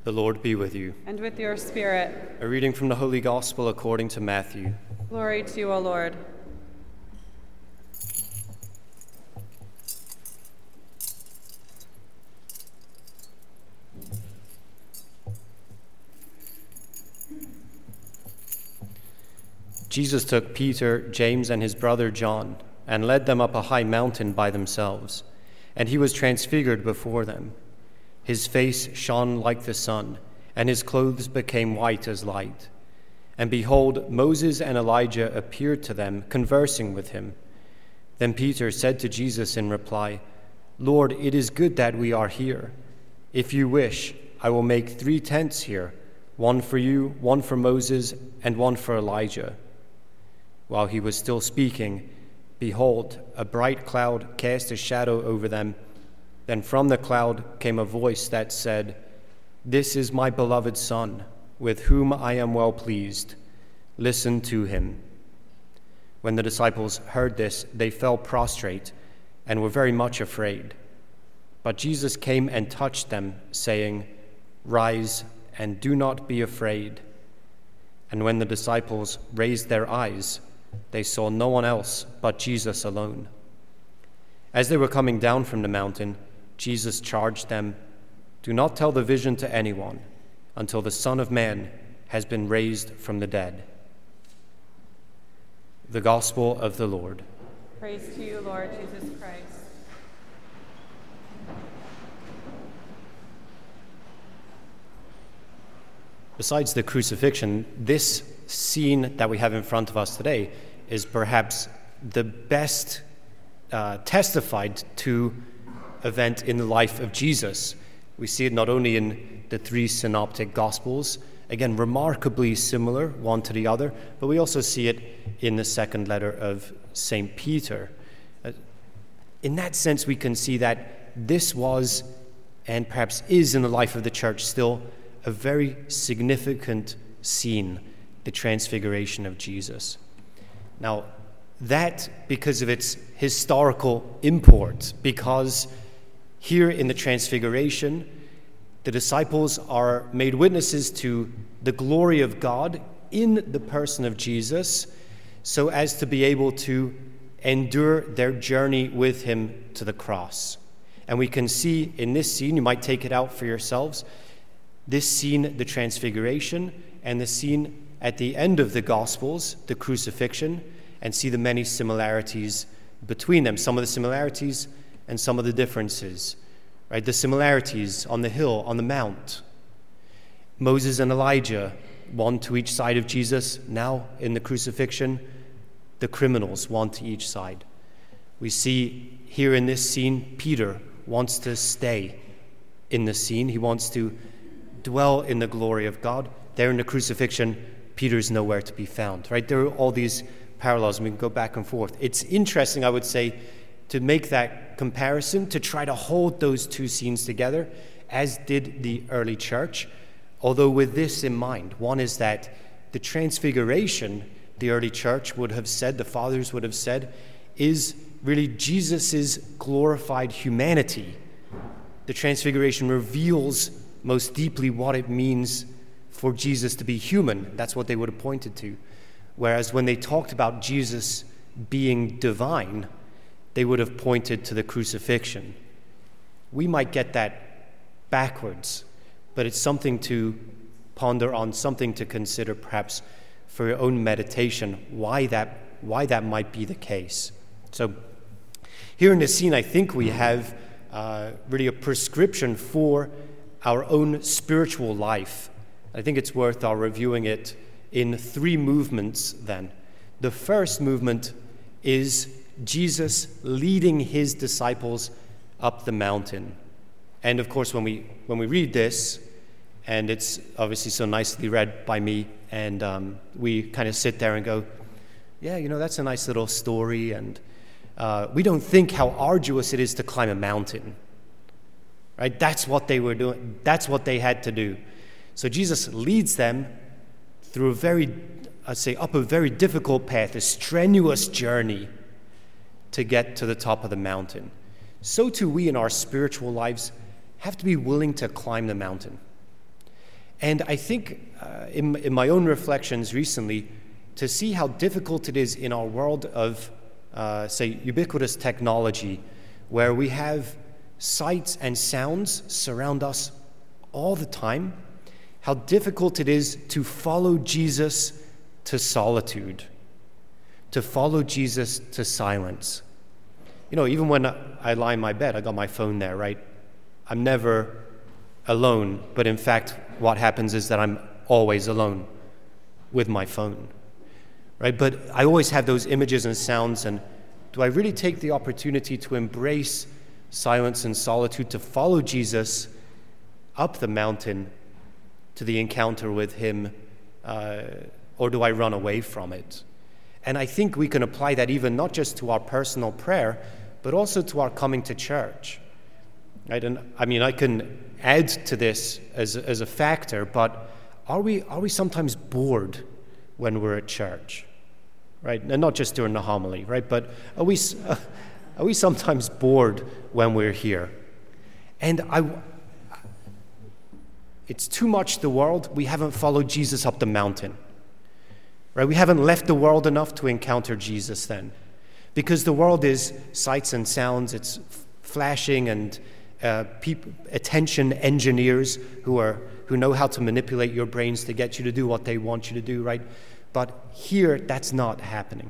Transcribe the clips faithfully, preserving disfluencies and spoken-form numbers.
The Lord be with you. And with your spirit. A reading from the Holy Gospel according to Matthew. Glory to you, O Lord. Jesus took Peter, James, and his brother John, and led them up a high mountain by themselves, and he was transfigured before them. His face shone like the sun, and his clothes became white as light. And behold, Moses and Elijah appeared to them, conversing with him. Then Peter said to Jesus in reply, "Lord, it is good that we are here. If you wish, I will make three tents here, one for you, one for Moses, and one for Elijah." While he was still speaking, behold, a bright cloud cast a shadow over them. Then from the cloud came a voice that said, "This is my beloved Son, with whom I am well pleased. Listen to him." When the disciples heard this, they fell prostrate and were very much afraid. But Jesus came and touched them, saying, "Rise and do not be afraid." And when the disciples raised their eyes, they saw no one else but Jesus alone. As they were coming down from the mountain, Jesus charged them, "Do not tell the vision to anyone until the Son of Man has been raised from the dead." The Gospel of the Lord. Praise to you, Lord Jesus Christ. Besides the crucifixion, this scene that we have in front of us today is perhaps the best uh, testified to event in the life of Jesus. We see it not only in the three synoptic Gospels, again, remarkably similar one to the other, but we also see it in the second letter of Saint Peter. Uh, in that sense, we can see that this was, and perhaps is in the life of the church still, a very significant scene, the transfiguration of Jesus. Now, that because of its historical import, because here in the transfiguration, the disciples are made witnesses to the glory of God in the person of Jesus, so as to be able to endure their journey with him to the cross. And we can see in this scene, you might take it out for yourselves, this scene, the transfiguration, and the scene at the end of the Gospels, the crucifixion, and see the many similarities between them, some of the similarities and some of the differences. Right? The similarities on the hill, on the mount. Moses and Elijah, one to each side of Jesus. Now, in the crucifixion, the criminals, one to each side. We see here in this scene, Peter wants to stay in the scene. He wants to dwell in the glory of God. There in the crucifixion, Peter's nowhere to be found, right? There are all these parallels, and we can go back and forth. It's interesting, I would say, to make that comparison, to try to hold those two scenes together, as did the early church, although with this in mind. One is that the transfiguration, the early church would have said, the fathers would have said, is really Jesus's glorified humanity. The transfiguration reveals most deeply what it means for Jesus to be human. That's what they would have pointed to. Whereas when they talked about Jesus being divine, they would have pointed to the crucifixion. We might get that backwards, but it's something to ponder on, something to consider perhaps for your own meditation, why that, why that might be the case. So here in this scene, I think we have uh, really a prescription for our own spiritual life. I think it's worth our reviewing it in three movements then. The first movement is Jesus leading his disciples up the mountain. And of course, when we when we read this, and it's obviously so nicely read by me, and um, we kind of sit there and go, yeah, you know, that's a nice little story, and uh, we don't think how arduous it is to climb a mountain, right? That's what they were doing. That's what they had to do. So Jesus leads them through a very, I'd say, up a very difficult path, a strenuous journey to get to the top of the mountain. So too we in our spiritual lives have to be willing to climb the mountain. And I think uh, in, in my own reflections recently, to see how difficult it is in our world of, uh, say, ubiquitous technology, where we have sights and sounds surround us all the time, how difficult it is to follow Jesus to solitude, to follow Jesus to silence. You know, even when I lie in my bed, I got my phone there, right? I'm never alone, but in fact, what happens is that I'm always alone with my phone, right? But I always have those images and sounds, and do I really take the opportunity to embrace silence and solitude, to follow Jesus up the mountain to the encounter with him, uh, or do I run away from it? And I think we can apply that even not just to our personal prayer, but also to our coming to church. Right? And I mean, I can add to this as, as a factor, but are we are we sometimes bored when we're at church? Right? And not just during the homily, right? But are we uh, are we sometimes bored when we're here? And I it's too much the world. We haven't followed Jesus up the mountain. Right? We haven't left the world enough to encounter Jesus then. Because the world is sights and sounds, it's flashing and uh, peop- attention engineers who are who know how to manipulate your brains to get you to do what they want you to do, right? But here, that's not happening.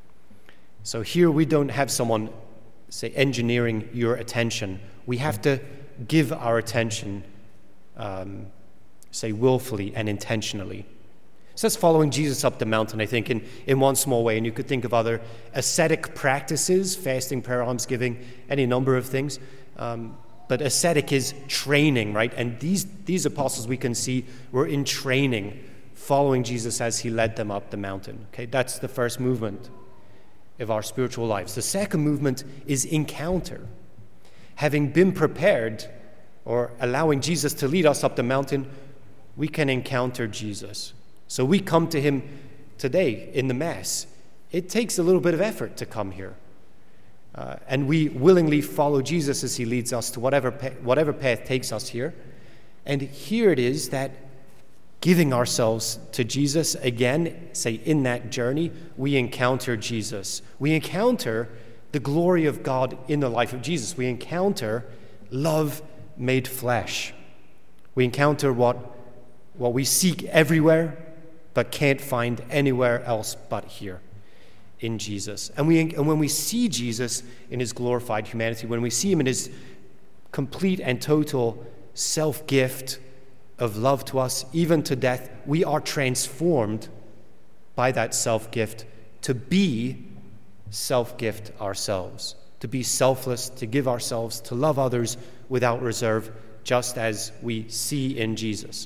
So here we don't have someone, say, engineering your attention. We have to give our attention, um, say, willfully and intentionally. So that's following Jesus up the mountain, I think, in, in one small way. And you could think of other ascetic practices, fasting, prayer, almsgiving, any number of things. Um, but ascetic is training, right? And these, these apostles we can see were in training, following Jesus as he led them up the mountain. Okay, that's the first movement of our spiritual lives. The second movement is encounter. Having been prepared, or allowing Jesus to lead us up the mountain, we can encounter Jesus. So we come to him today in the Mass. It takes a little bit of effort to come here. Uh, and we willingly follow Jesus as he leads us to whatever, pa- whatever path takes us here. And here it is that giving ourselves to Jesus, again, say in that journey, we encounter Jesus. We encounter the glory of God in the life of Jesus. We encounter love made flesh. We encounter what, what we seek everywhere, but can't find anywhere else but here in Jesus. And we and when we see Jesus in his glorified humanity, when we see him in his complete and total self-gift of love to us, even to death, we are transformed by that self-gift to be self-gift ourselves, to be selfless, to give ourselves, to love others without reserve, just as we see in Jesus.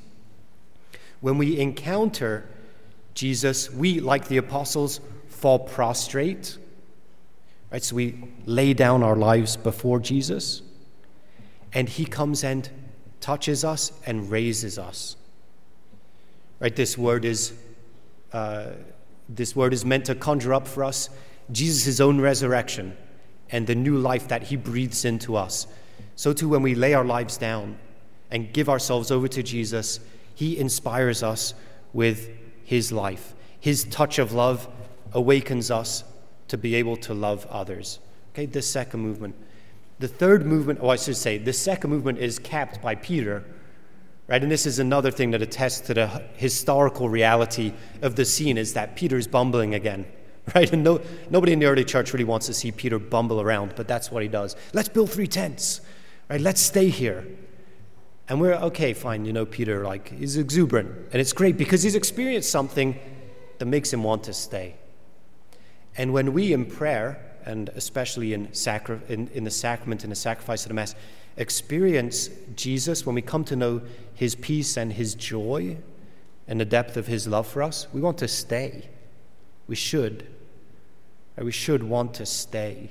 When we encounter Jesus, we, like the apostles, fall prostrate, right? So we lay down our lives before Jesus, and he comes and touches us and raises us. Right? This word is uh, this word is meant to conjure up for us Jesus' own resurrection and the new life that he breathes into us. So too, when we lay our lives down and give ourselves over to Jesus, he inspires us with his life. His touch of love awakens us to be able to love others. Okay, the second movement. The third movement, oh, I should say, the second movement is capped by Peter, right? And this is another thing that attests to the historical reality of the scene, is that Peter's bumbling again, right? And no, nobody in the early church really wants to see Peter bumble around, but that's what he does. Let's build three tents, right? Let's stay here. And we're, okay, fine, you know, Peter, like, he's exuberant. And it's great because he's experienced something that makes him want to stay. And when we in prayer, and especially in, sacri- in, in the sacrament, in the sacrifice of the Mass, experience Jesus, when we come to know his peace and his joy and the depth of his love for us, we want to stay. We should. We should want to stay.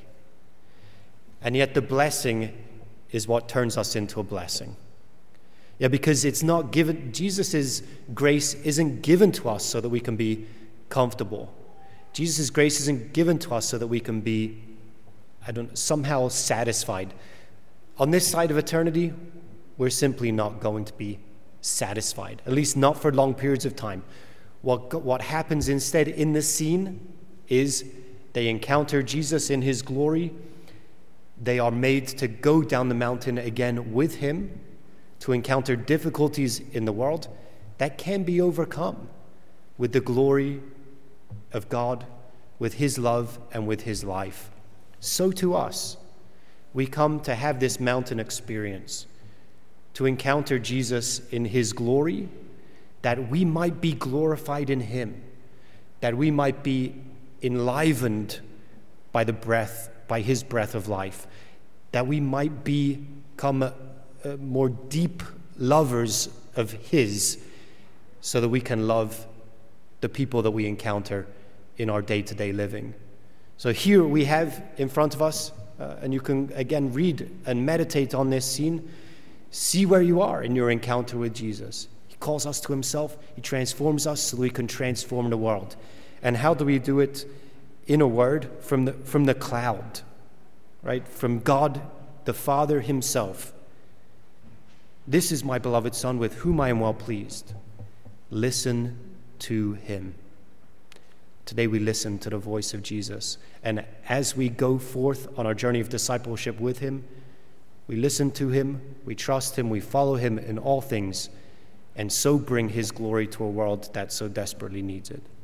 And yet the blessing is what turns us into a blessing. Yeah, because it's not given, Jesus' grace isn't given to us so that we can be comfortable. Jesus' grace isn't given to us so that we can be, I don't somehow satisfied. On this side of eternity, we're simply not going to be satisfied, at least not for long periods of time. What, what happens instead in this scene is they encounter Jesus in his glory. They are made to go down the mountain again with him, to encounter difficulties in the world that can be overcome with the glory of God, with his love, and with his life. So to us, we come to have this mountain experience, to encounter Jesus in his glory, that we might be glorified in him, that we might be enlivened by the breath, by his breath of life, that we might become a, a more deep lovers of his, so that we can love the people that we encounter in our day-to-day living. So here we have in front of us, uh, and you can again read and meditate on this scene, see where you are in your encounter with Jesus. He calls us to himself, he transforms us so that we can transform the world. And how do we do it? In a word, from the, from the cloud, right? From God the Father himself. This is my beloved Son with whom I am well pleased. Listen to him. Today we listen to the voice of Jesus. And as we go forth on our journey of discipleship with him, we listen to him, we trust him, we follow him in all things, and so bring his glory to a world that so desperately needs it.